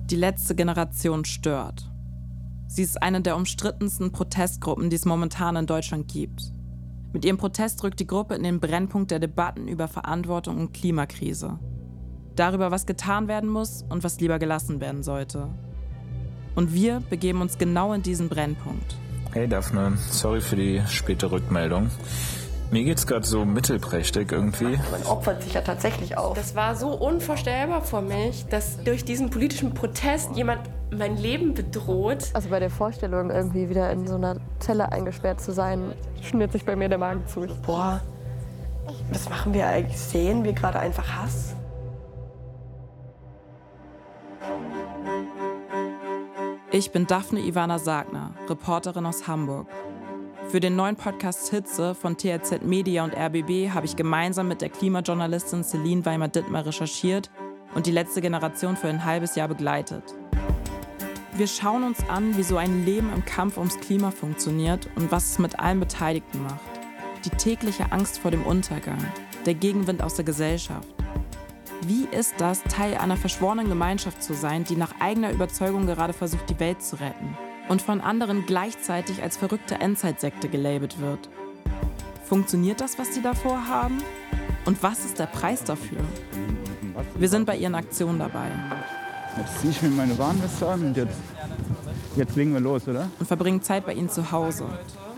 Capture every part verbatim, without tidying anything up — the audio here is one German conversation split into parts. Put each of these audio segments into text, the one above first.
Die letzte Generation stört. Sie ist eine der umstrittensten Protestgruppen, die es momentan in Deutschland gibt. Mit ihrem Protest rückt die Gruppe in den Brennpunkt der Debatten über Verantwortung und Klimakrise. Darüber, was getan werden muss und was lieber gelassen werden sollte. Und wir begeben uns genau in diesen Brennpunkt. Hey Daphne, sorry für die späte Rückmeldung. Mir geht's gerade so mittelprächtig irgendwie. Man opfert sich ja tatsächlich auch. Das war so unvorstellbar für mich, dass durch diesen politischen Protest jemand mein Leben bedroht. Also bei der Vorstellung, irgendwie wieder in so einer Zelle eingesperrt zu sein, schnürt sich bei mir der Magen zu. Boah, was machen wir eigentlich? Sehen wir gerade einfach Hass? Ich bin Daphne Ivana Sagner, Reporterin aus Hamburg. Für den neuen Podcast Hitze von T Z Media und R B B habe ich gemeinsam mit der Klimajournalistin Celine Weimar-Dittmar recherchiert und die letzte Generation für ein halbes Jahr begleitet. Wir schauen uns an, wie so ein Leben im Kampf ums Klima funktioniert und was es mit allen Beteiligten macht. Die tägliche Angst vor dem Untergang, der Gegenwind aus der Gesellschaft. Wie ist das, Teil einer verschworenen Gemeinschaft zu sein, die nach eigener Überzeugung gerade versucht, die Welt zu retten und von anderen gleichzeitig als verrückte Endzeitsekte gelabelt wird? Funktioniert das, was sie da vorhaben? Und was ist der Preis dafür? Wir sind bei ihren Aktionen dabei. Jetzt ziehe ich mir meine Warnweste an und jetzt, jetzt legen wir los, oder? Und verbringen Zeit bei ihnen zu Hause.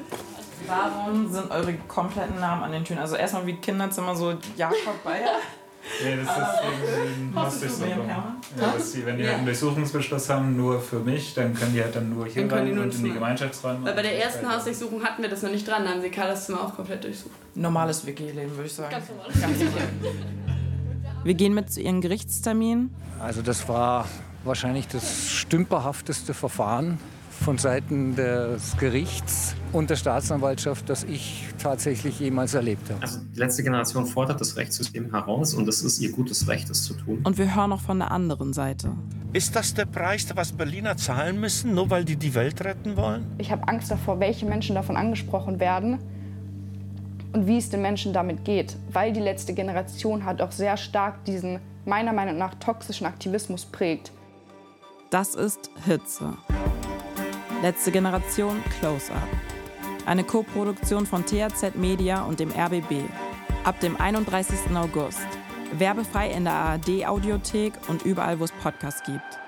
Warum sind eure kompletten Namen an den Türen? Also erstmal wie Kinderzimmer so Jakob Bayer. Ja, das ist irgendwie eine Hausdurchsuchung. Ja, dass sie, wenn die ja. einen Durchsuchungsbeschluss haben, nur für mich, dann können die halt dann nur hier rein und in die Gemeinschaftsräume. Weil bei der ersten Hausdurchsuchung hatten wir das noch nicht dran, da haben sie Carlas Zimmer auch komplett durchsucht. Normales W G-Leben, würde ich sagen. Ganz normal. Ganz normal. Wir gehen mit zu ihren Gerichtstermin. Also das war wahrscheinlich das stümperhafteste Verfahren von Seiten des Gerichts und der Staatsanwaltschaft, das ich tatsächlich jemals erlebt habe. Also die letzte Generation fordert das Rechtssystem heraus und es ist ihr gutes Recht, das zu tun. Und wir hören auch von der anderen Seite. Ist das der Preis, was Berliner zahlen müssen, nur weil die die Welt retten wollen? Ich habe Angst davor, welche Menschen davon angesprochen werden und wie es den Menschen damit geht. Weil die letzte Generation hat auch sehr stark diesen, meiner Meinung nach, toxischen Aktivismus prägt. Das ist Hitze. Letzte Generation Close-Up. Eine Co-Produktion von T Z Media und dem R B B. Ab dem einunddreißigsten August. Werbefrei in der A R D-Audiothek und überall, wo es Podcasts gibt.